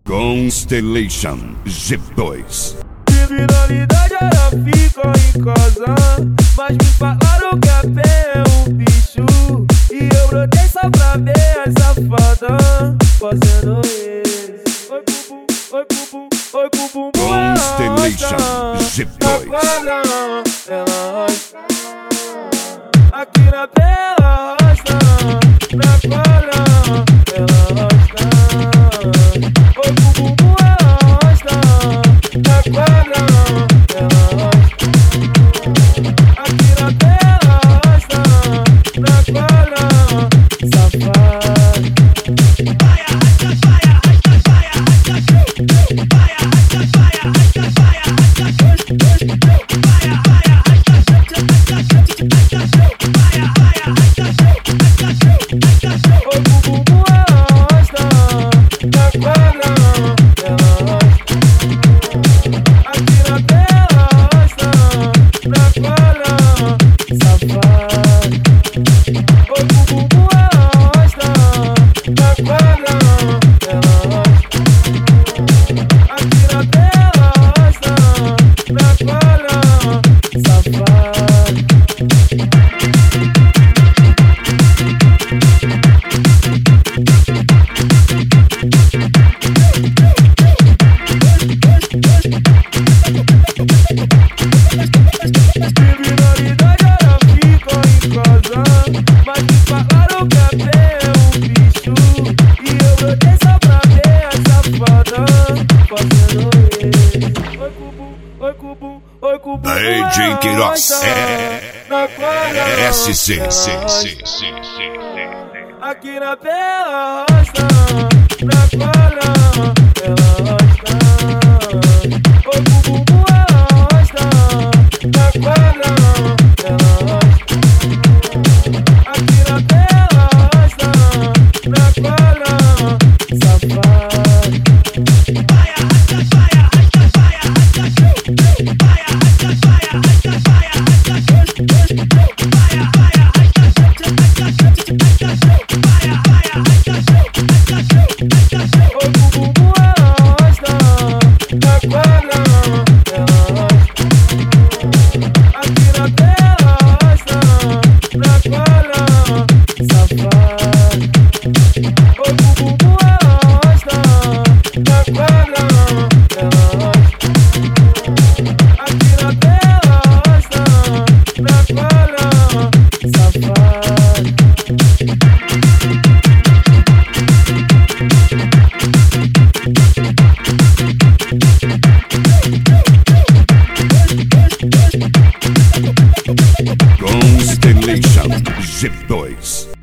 Constellation G2. Criminalidade ela fica em casa, mas me falaram que a pé é um bicho. E eu brotei só pra ver a safada fazendo isso. Oi bumbum, oi bumbum, oi bumbum. Constellation G2. Ela arrasta, aqui na pé ela arrasta, na quadra ela arrasta. Oi bumbum, ela arrasta, na quadra ela arrasta. Aqui na pé ela arrasta, na quadra, safada. Oi bumbum, ela arrasta, na quadra ela arrasta. Aqui na pé ela arrasta, na quadra, safada. Oi bumbum, ela arrasta, na quadra ela arrasta. Aqui na pé ela arrasta, na quadra, safada. Criminalidade ela fica em casa, mas me falaram que a pé é um bicho. E eu brotei só pra ver a safada fazendo isso. Oi bumbum, oi bumbum, oi bumbum. DJ Queiroz na quadra SC. aqui na pé ela arrasta, na quadra ela arrasta. Oi bumbum, ela arrasta, na quadra ela arrasta. Aqui na pé ela arrasta, na quadra, safada. Oi bumbum, ela arrasta, na quadra ela arrasta. Aqui na pé ela arrasta, na quadra, safada. Oi bumbum, ela arrasta, na quadra ela arrasta. Aqui na pé ela arrasta, na quadra, safada. Constellation G2.